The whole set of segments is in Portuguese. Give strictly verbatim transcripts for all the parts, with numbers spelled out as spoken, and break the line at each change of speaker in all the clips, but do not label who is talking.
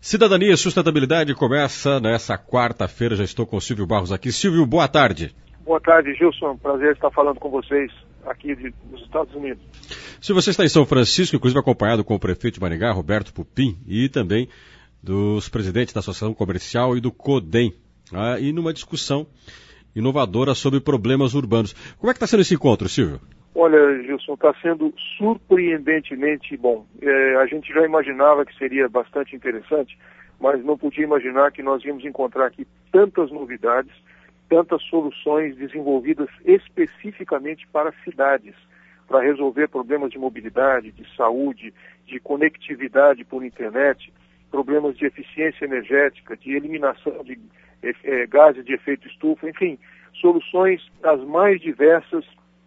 Cidadania e Sustentabilidade começa nessa quarta-feira. Já estou com o Silvio Barros aqui. Silvio, boa tarde.
Boa tarde, Gilson. Prazer estar falando com vocês aqui de, dos Estados Unidos.
Silvio, você está em São Francisco, inclusive acompanhado com o prefeito de Maringá, Roberto Pupim, e também dos presidentes da Associação Comercial e do CODEM, ah, e numa discussão inovadora sobre problemas urbanos. Como é que está sendo esse encontro, Silvio?
Olha, Gilson, está sendo surpreendentemente bom. É, a gente já imaginava que seria bastante interessante, mas não podia imaginar que nós íamos encontrar aqui tantas novidades, tantas soluções desenvolvidas especificamente para cidades, para resolver problemas de mobilidade, de saúde, de conectividade por internet, problemas de eficiência energética, de eliminação de é, gases de efeito estufa, enfim, soluções as mais diversas,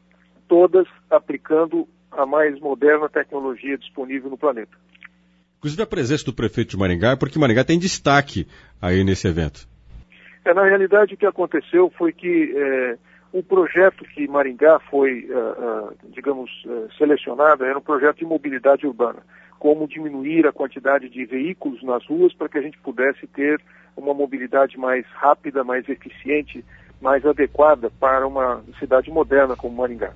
todas aplicando a mais moderna tecnologia disponível no planeta.
Inclusive a presença do prefeito de Maringá é porque Maringá tem destaque aí nesse evento.
É, na realidade, o que aconteceu foi que é, o projeto que Maringá foi, uh, uh, digamos, uh, selecionado era um projeto de mobilidade urbana. Como diminuir a quantidade de veículos nas ruas para que a gente pudesse ter uma mobilidade mais rápida, mais eficiente, mais adequada para uma cidade moderna como Maringá.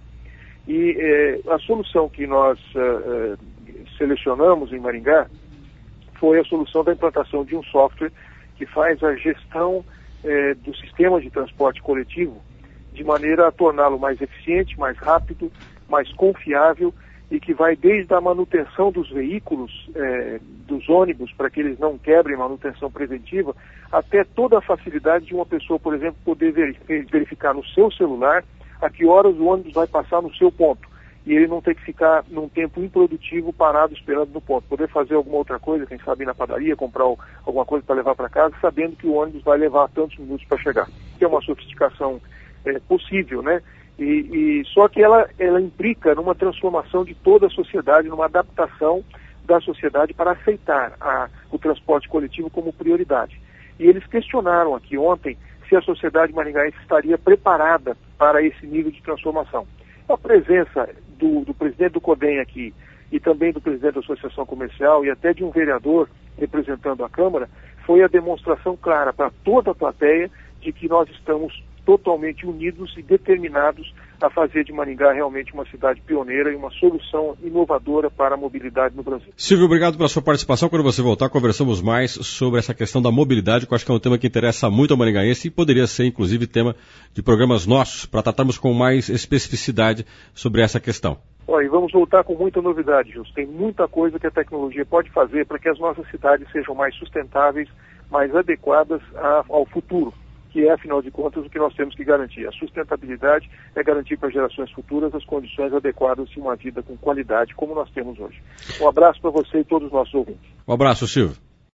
E eh, a solução que nós uh, uh, selecionamos em Maringá foi a solução da implantação de um software que faz a gestão eh, do sistema de transporte coletivo de maneira a torná-lo mais eficiente, mais rápido, mais confiável e que vai desde a manutenção dos veículos, eh, dos ônibus, para que eles não quebrem manutenção preventiva, até toda a facilidade de uma pessoa, por exemplo, poder verificar no seu celular a que horas o ônibus vai passar no seu ponto. E ele não ter que ficar num tempo improdutivo parado esperando no ponto. Poder fazer alguma outra coisa, quem sabe ir na padaria, comprar alguma coisa para levar para casa, sabendo que o ônibus vai levar tantos minutos para chegar. Que é uma sofisticação é, possível, né? E, e, só que ela, ela implica numa transformação de toda a sociedade, numa adaptação da sociedade para aceitar a, o transporte coletivo como prioridade. E eles questionaram aqui ontem se a sociedade maringaense estaria preparada para esse nível de transformação. A presença do, do presidente do CODEM aqui e também do presidente da Associação Comercial e até de um vereador representando a Câmara foi a demonstração clara para toda a plateia de que nós estamos totalmente unidos e determinados a fazer de Maringá realmente uma cidade pioneira e uma solução inovadora para a mobilidade no Brasil.
Silvio, obrigado pela sua participação. Quando você voltar, conversamos mais sobre essa questão da mobilidade, que eu acho que é um tema que interessa muito ao maringaense e poderia ser, inclusive, tema de programas nossos, para tratarmos com mais especificidade sobre essa questão.
Ó, e vamos voltar com muita novidade, Justo. Tem muita coisa que a tecnologia pode fazer para que as nossas cidades sejam mais sustentáveis, mais adequadas a, ao futuro, que é, afinal de contas, o que nós temos que garantir. A sustentabilidade é garantir para gerações futuras as condições adequadas de uma vida com qualidade, como nós temos hoje. Um abraço para você e todos os nossos ouvintes.
Um abraço, Silvio.